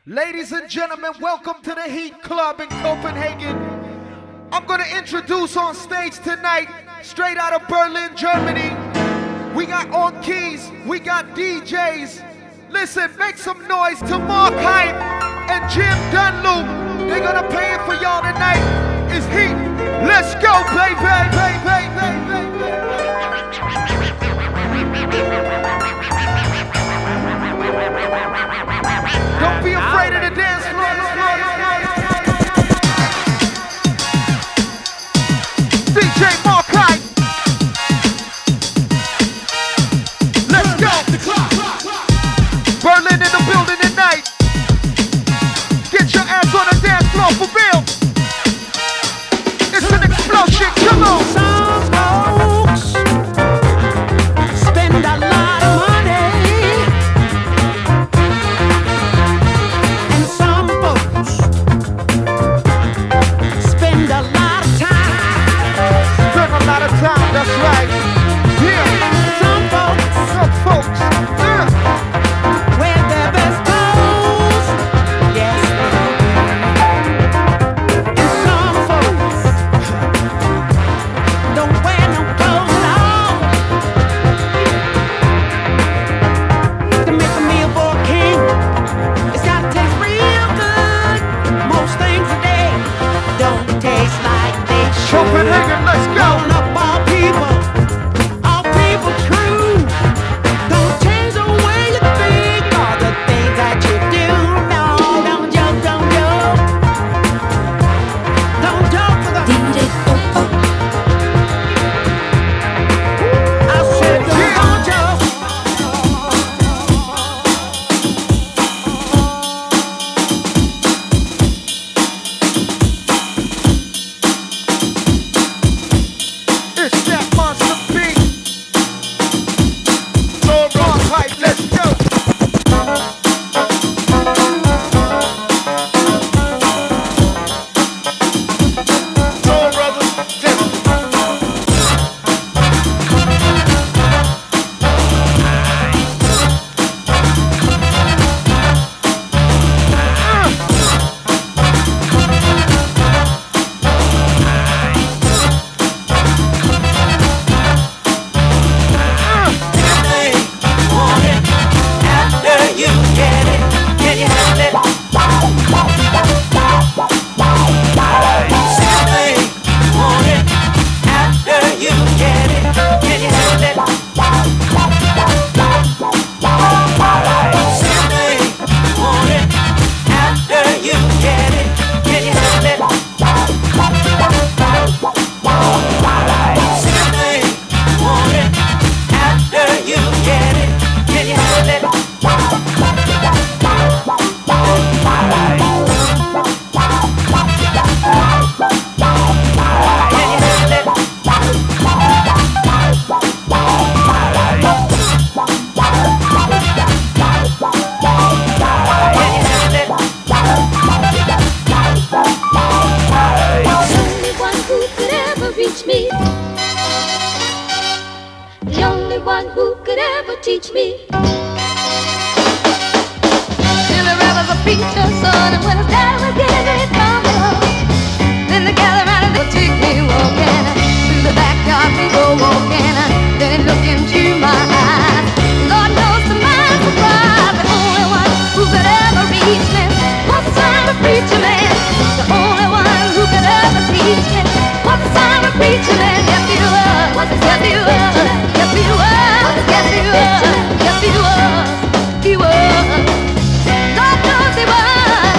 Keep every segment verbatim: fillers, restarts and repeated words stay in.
Ladies and gentlemen, welcome to the Heat Club in Copenhagen. I'm going to introduce on stage tonight, straight out of Berlin, Germany. We got on keys, we got D Js. Listen, make some noise to Mark Hype and Jim Dunlop. They're going to play it for y'all tonight. It's Heat. Let's go, baby, baby, baby, baby. Don't be afraid of the dance floor. D J Mark Hype. Let's go. Berlin in the building tonight. Get your ass on the dance floor for real. It's an explosion. Come on. Some folks spend a lot of money. Time, that's right. Yeah. Some folks, some folks, yeah. wear their best clothes. Yes. And some folks don't wear no clothes at all. To make a meal for a king, it's gotta taste real good. Most things today don't taste like they should. Copenhagen, let's go. Yes, he was. God knows he was.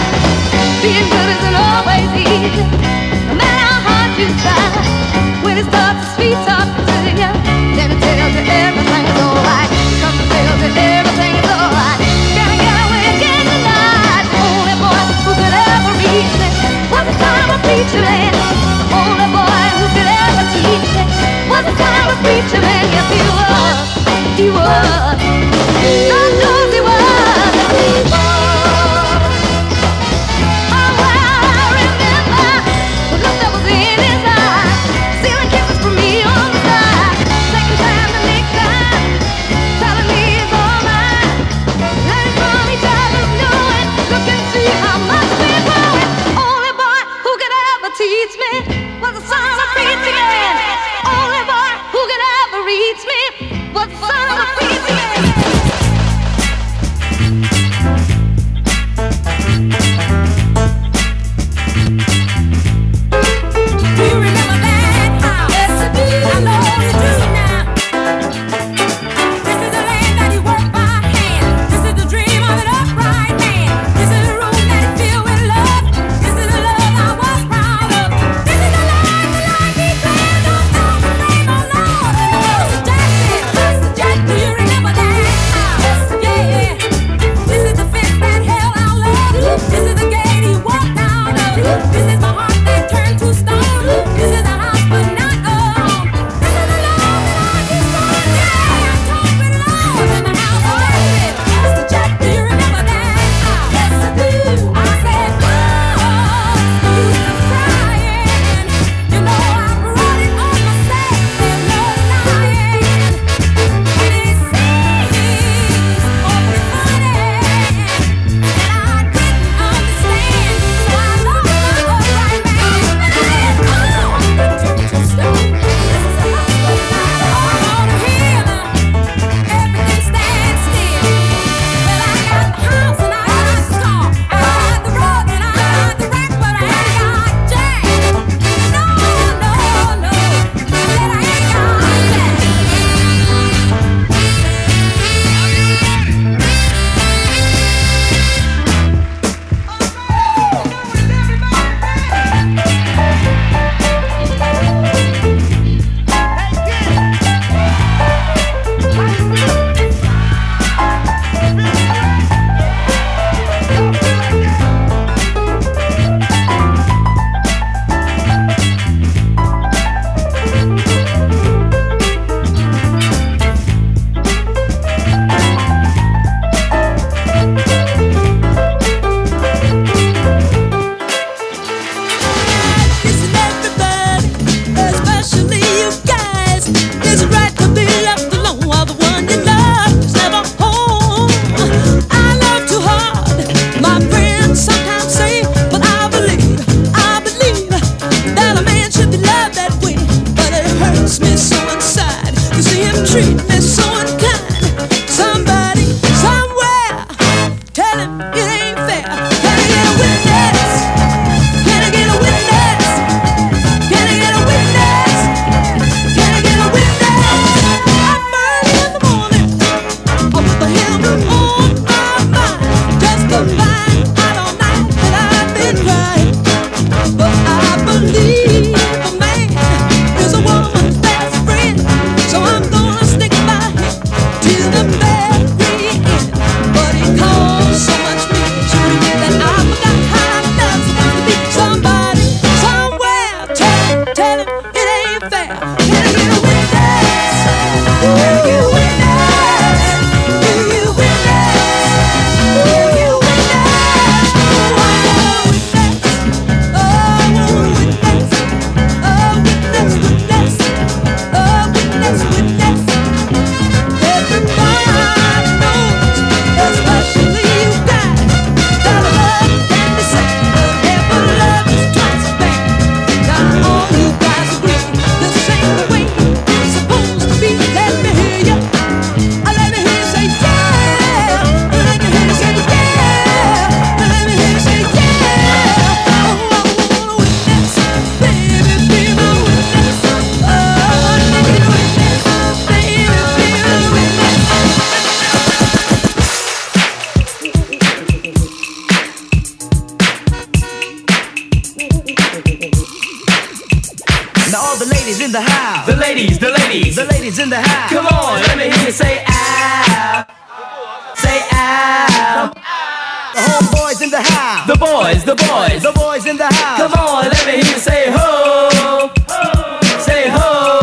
all the ladies in the house. The ladies, the ladies, the ladies in the house. Come on, let me hear you say ow. Say ow. The homeboys in the house. The boys, the boys, the boys in the house. Come on, let me hear you say ho. Say ho.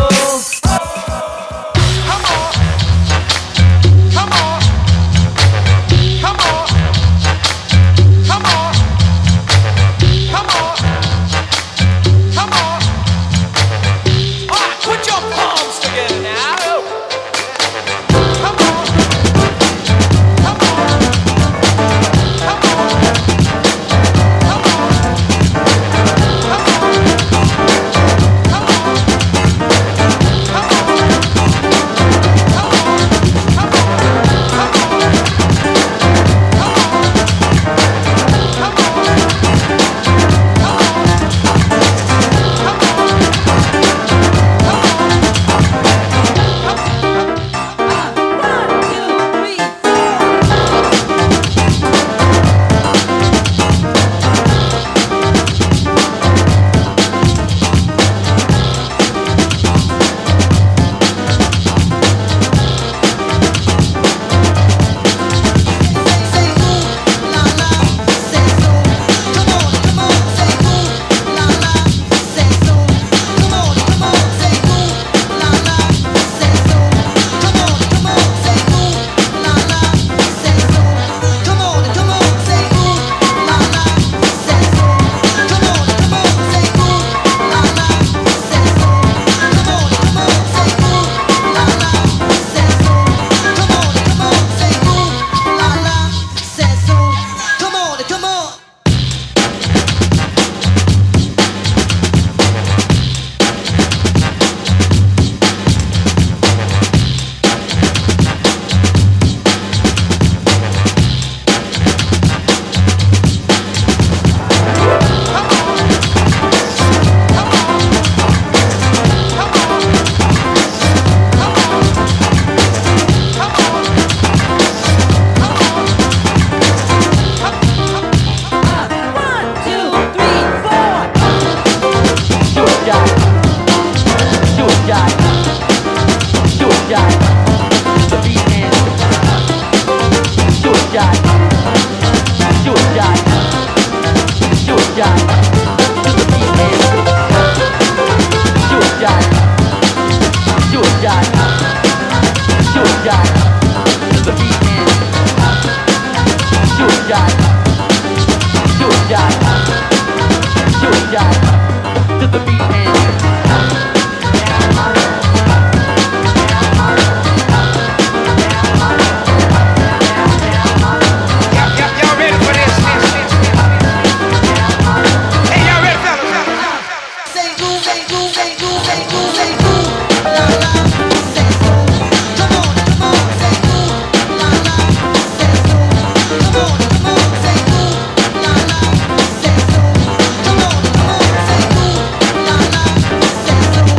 Say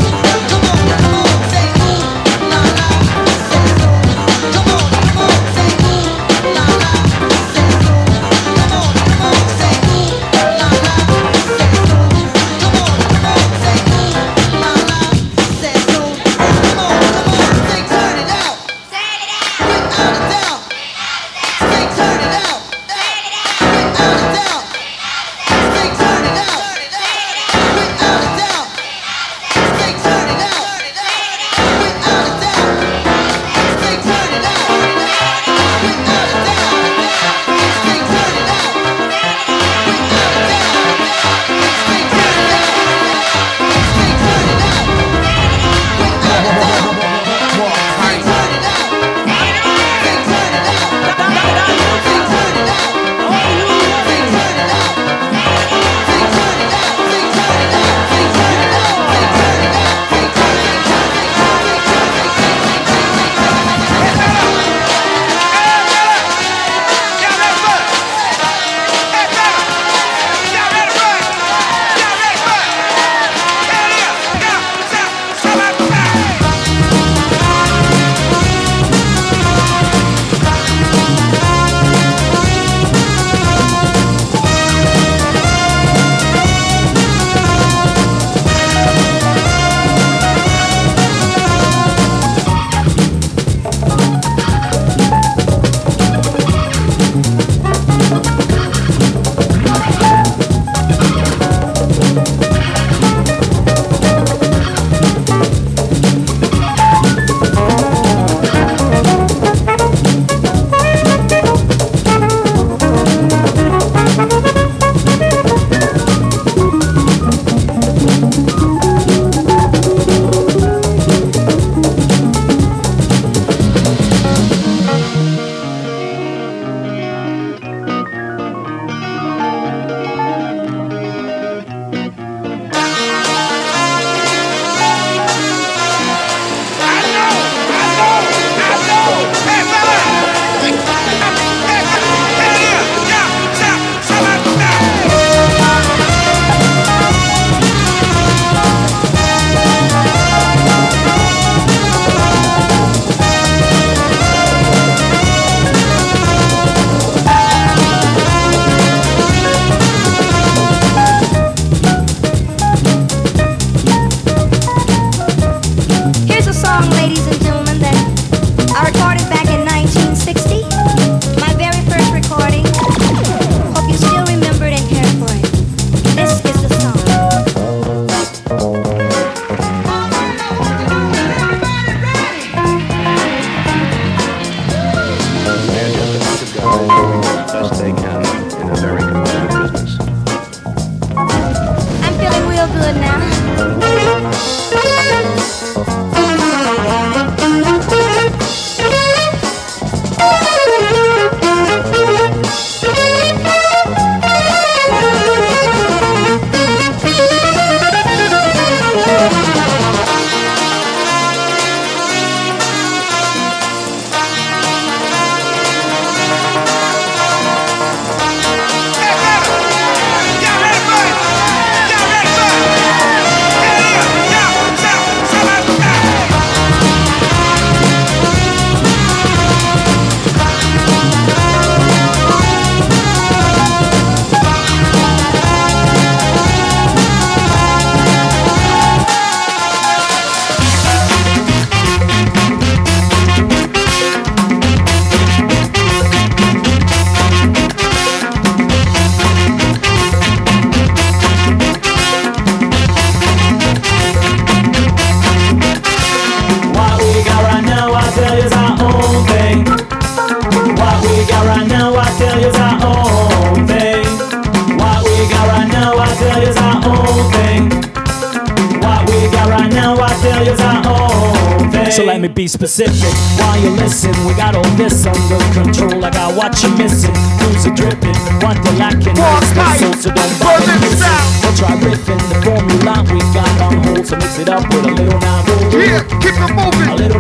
So let me be specific while you listen. We got all this under control. I got what you're missing. Who's a dripping? What the lacking? Special, so don't bother missing. We'll try riffing the formula we got on hold. So mix it up with a little now. Yeah, keep it moving. A little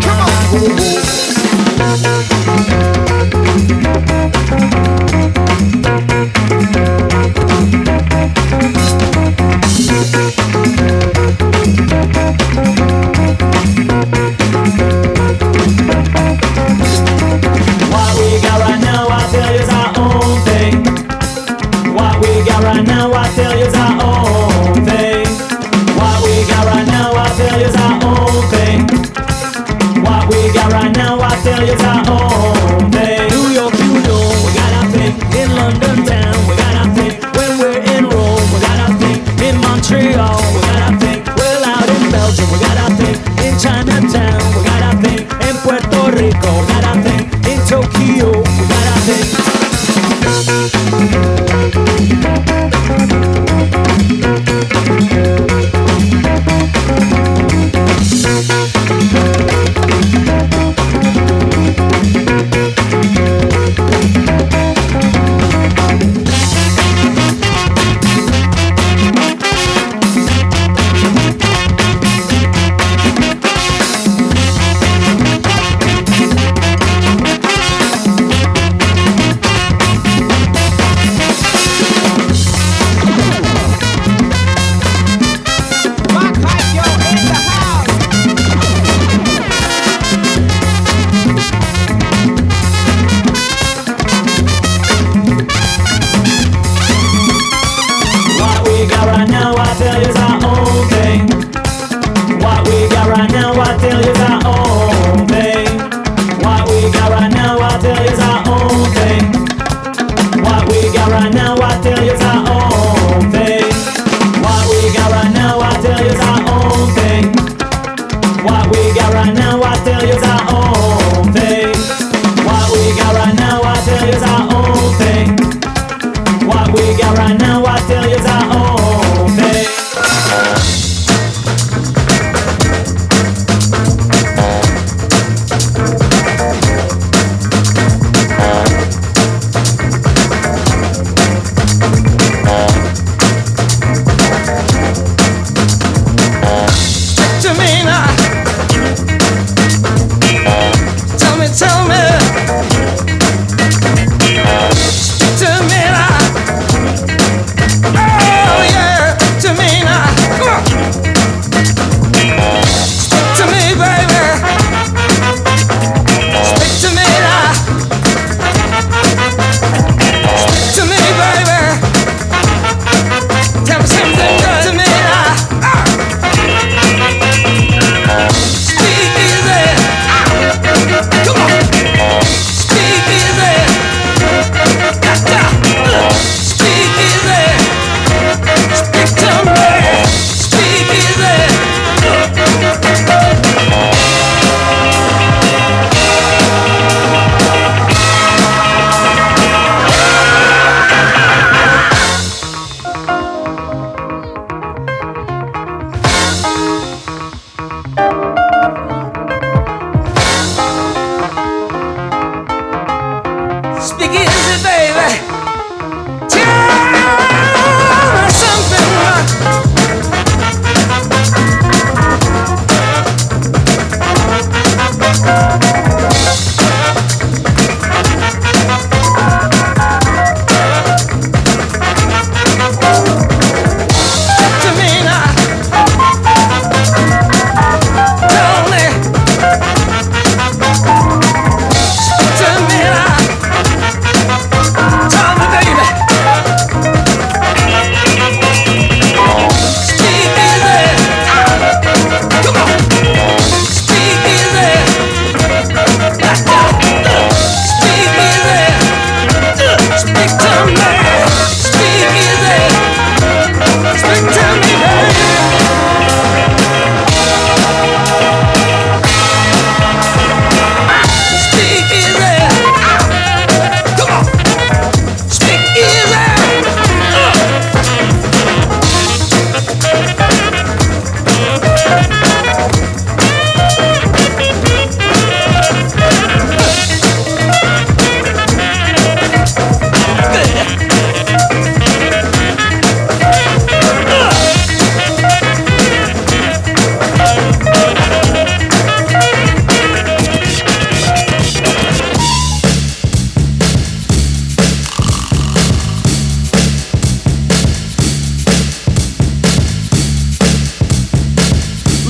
What we got right now, I tell you, is our own thing. What we got right now, I tell you, is our own thing. What we got right now, I tell you, is our own thing. What we got right now, I tell you, is our own thing. New York, you know, we got our thing. In London town, we got our thing. When we're in Rome, we got our thing. In Montreal, we got our thing. Well, out in Belgium, we got our thing. In Chinatown, we got our thing. In Puerto Rico, we got our thing. In Tokyo, we got our thing.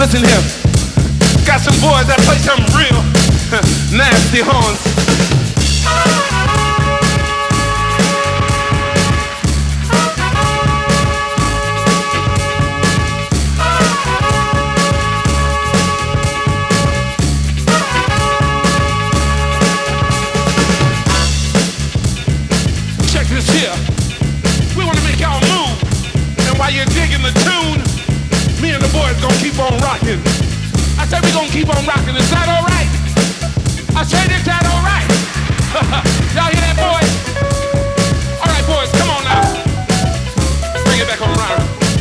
Listen here. Got some boys that play some real nasty horns. Check this here. We want to make y'all move. And while you're digging the tune, me and the boys gonna keep on rocking. I said we gonna keep on rocking. Is that all right? I said, is that all right? Y'all hear that, boys? All right, boys, come on now. Bring it back on around.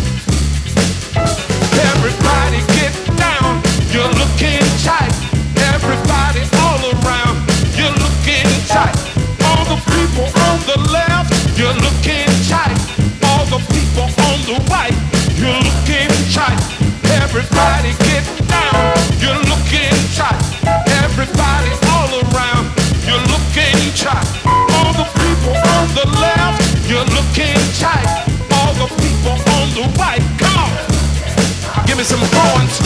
Everybody get down. You're looking tight. Everybody all around. You're looking tight. All the people on the left. You're looking tight. All the people on the right. You're looking tight. Everybody get down. You're looking tight. Everybody all around. You're looking tight. All the people on the left. You're looking tight. All the people on the right. Come on. Give me some horns.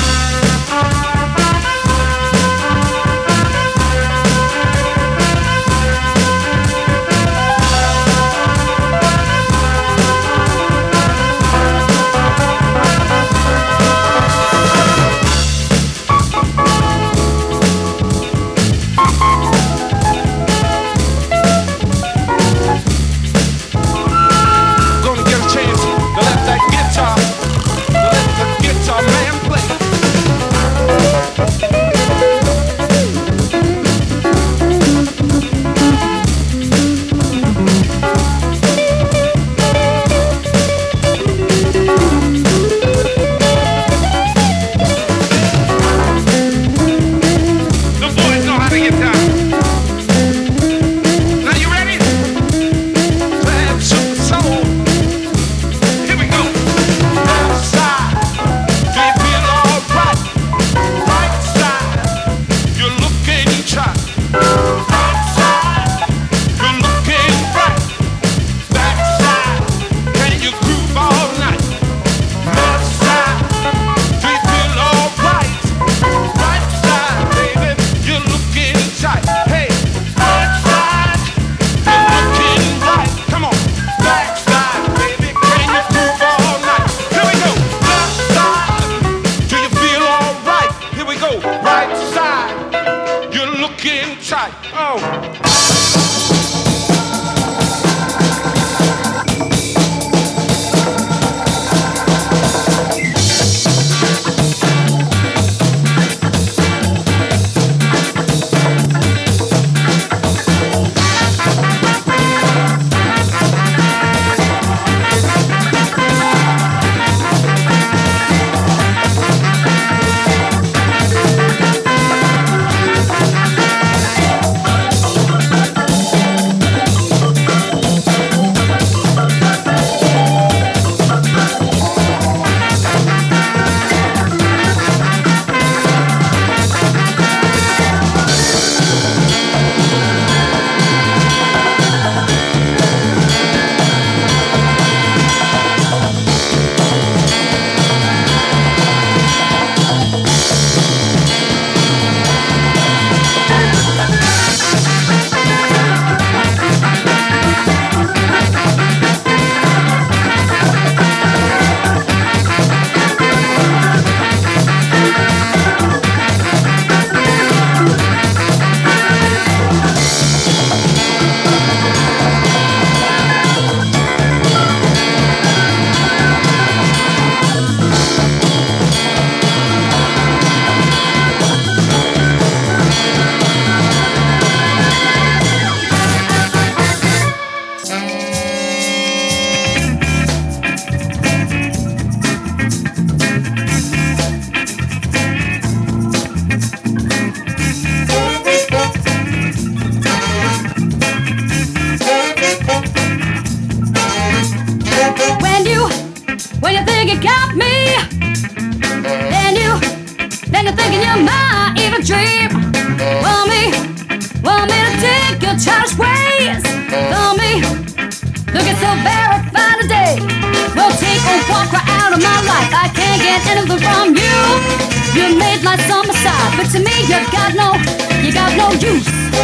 Anything from you. You made my summer side, but to me you got no, you got no use.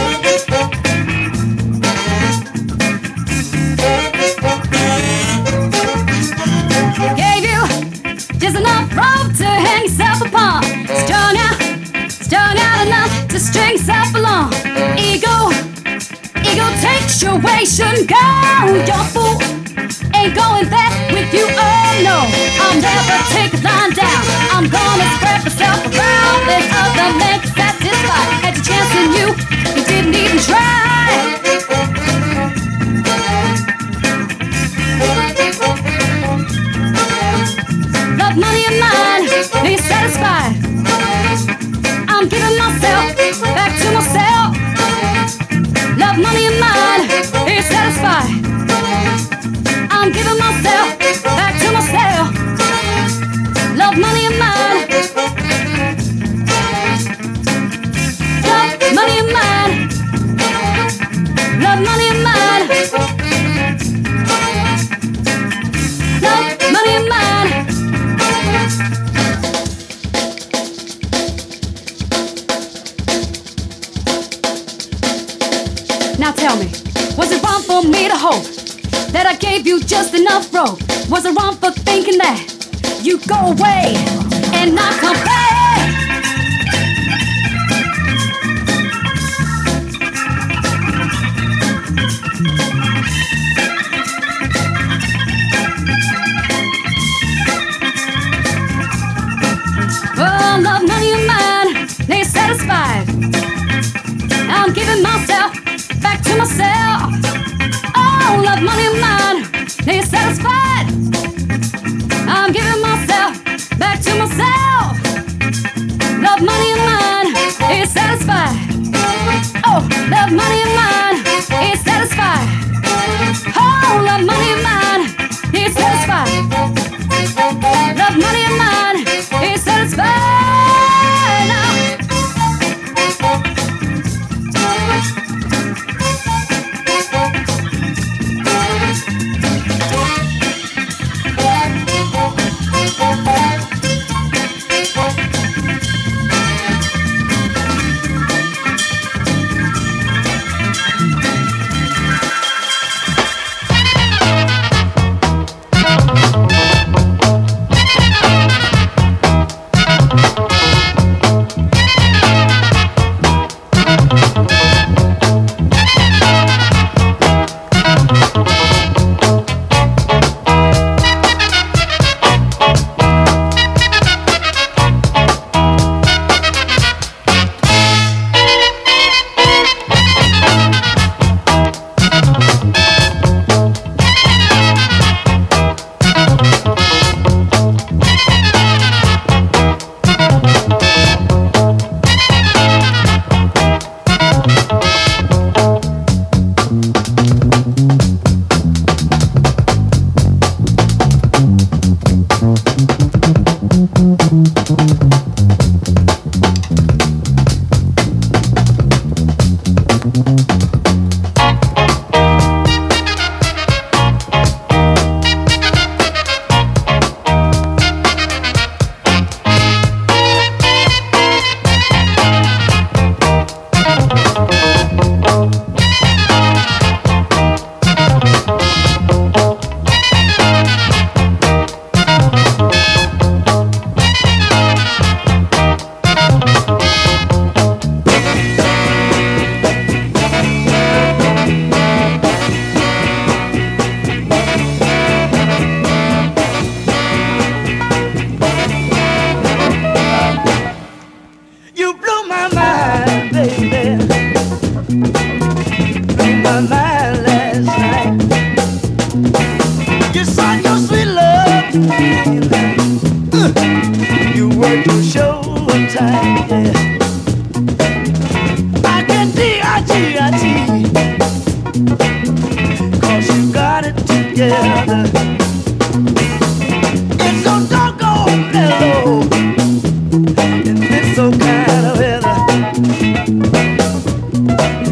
Gave you just enough rope to hang yourself upon. Strung out, strung out enough to string yourself along. Ego, ego takes your situation, girl. Your fool ain't going there with you, oh no. I'll never take a line down. I'm gonna spread myself around. There's other men satisfied. Had your chance and you, you didn't even try. Love, money, and mine, ain't satisfied. I'm giving myself back to myself. Love, money, and mine, ain't satisfied. I'm giving myself back to myself. Love, money, and mine. Love, money, and mine. Love, money, and mine. Love, money, and mine. Now tell me, was it wrong for me to hope that I gave you just enough rope? Was it wrong for thinking that you go away and not come back? Oh, love, money, and mine, they satisfied. I'm giving myself back to myself. Oh, love, money, and mine, they satisfied. I'm giving myself back to myself. Love, money, and mine, they satisfied. Oh, love, money, and mine, they satisfied. Oh, love, money, and mine, they satisfied. Love, money, and mine, they satisfied.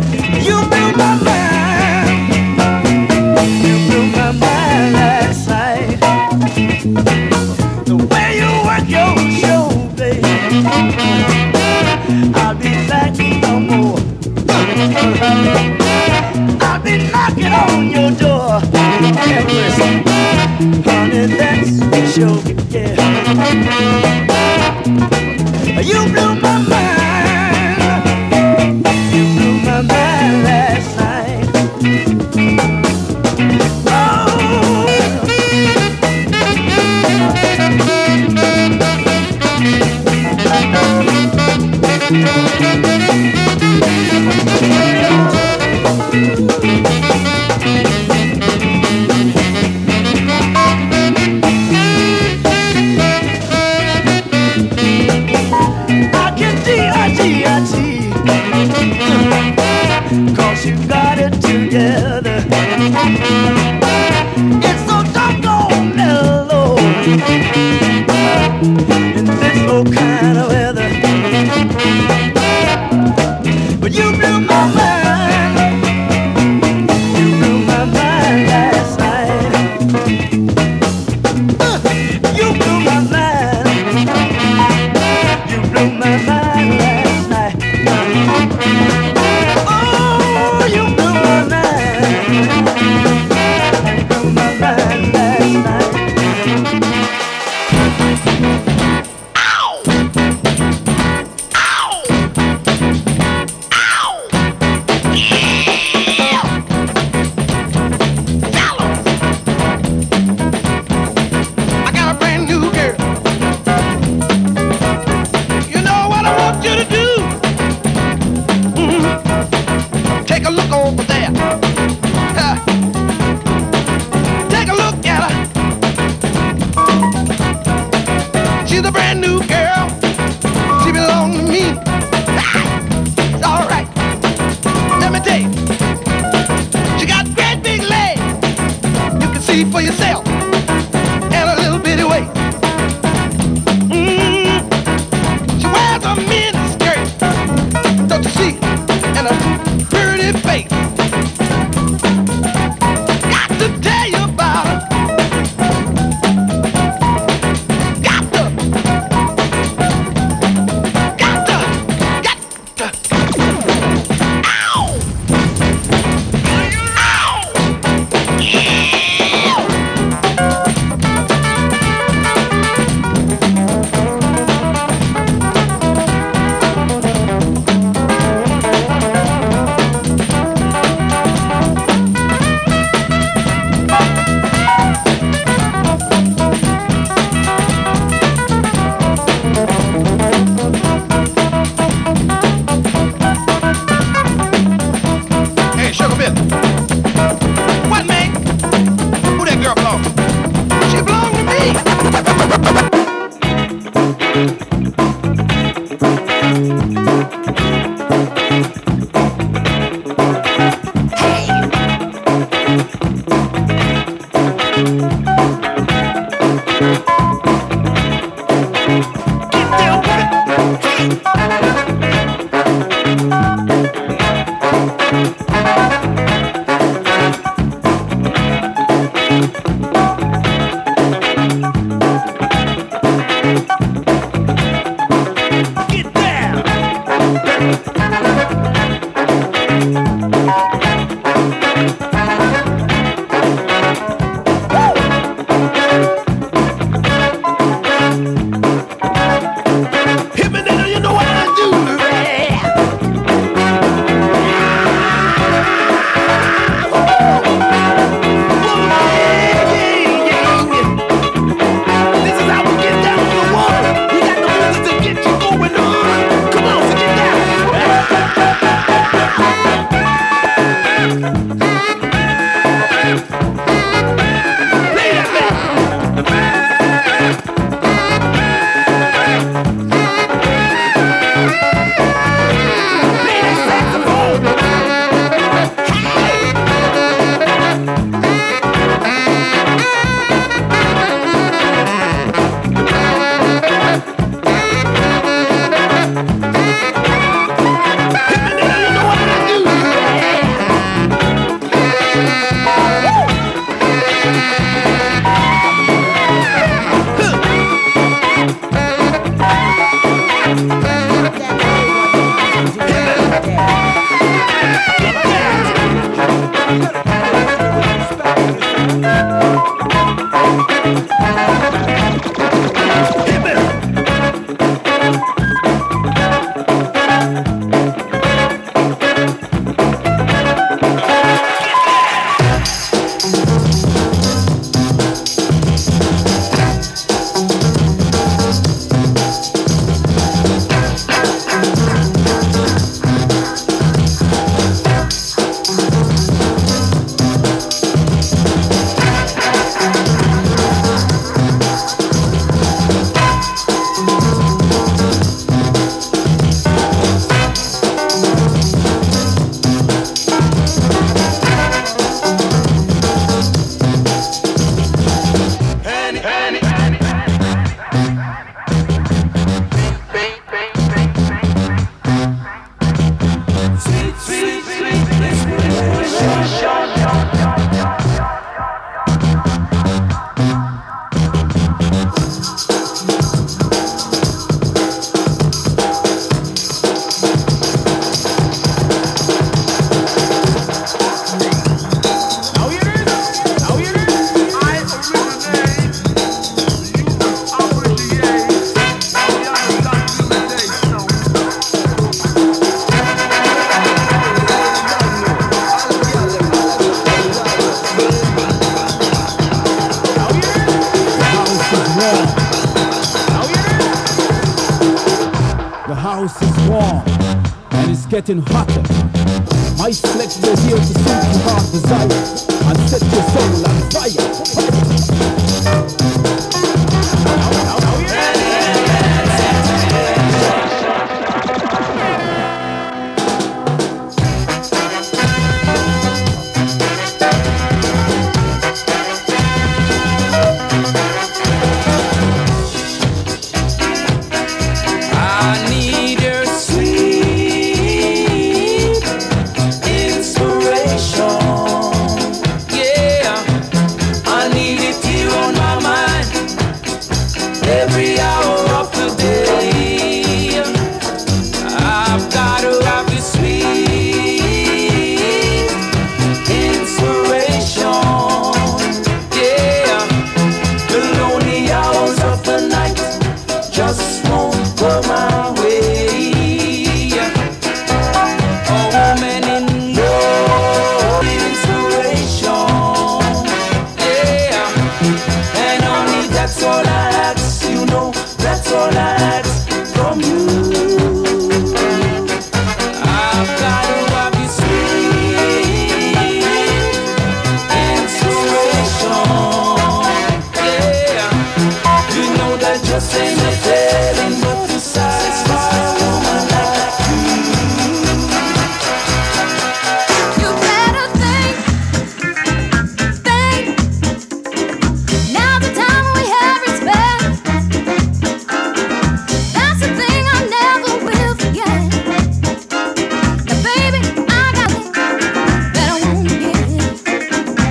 You blew my mind last night. honey, that's sure, yeah. You blew my mind. You blew my mind last night. Cause you got it together. It's so doggone mellow in this old kind of weather. But you blew my mind. You blew my mind last night. Uh, you blew my mind. You blew my mind last night. Oh, you blew my mind. You blew my mind last night. Ow! Ow! Ow! Yeah! I got a brand new girl. You know what I want you to do? Mm-hmm. Take a look over there. Uh, take a look at her. She's a brand new girl. She belongs to me. Ah, it's all right. Let me tell you. She got great big legs. You can see for yourself. And a little bitty waist. Mm. She wears a mini skirt. Don't you see? And a pretty face. Got to tell you about her. Got to. Got to. Got to. Ow! Ow! Yeah! Hey, Sugar Bill. What, man? Who that girl belong to? She belong to me. Get down with it. Get down. Woo! Getting hotter. My selection is here to suit your heart desire and set your soul on fire.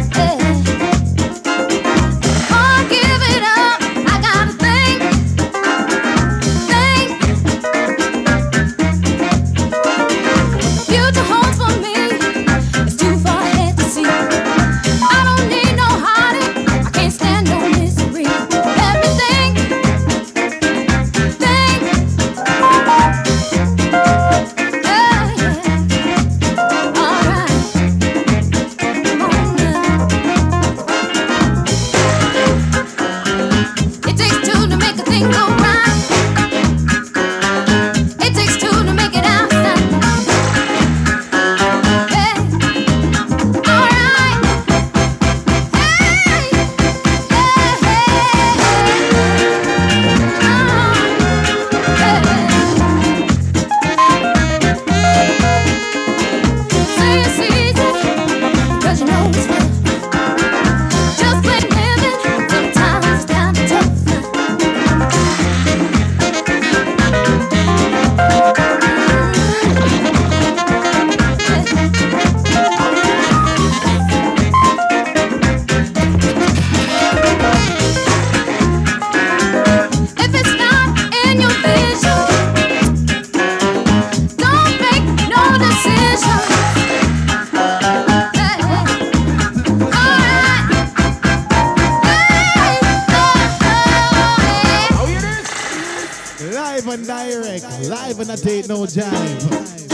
I gotta think. and direct, live and I take no jive.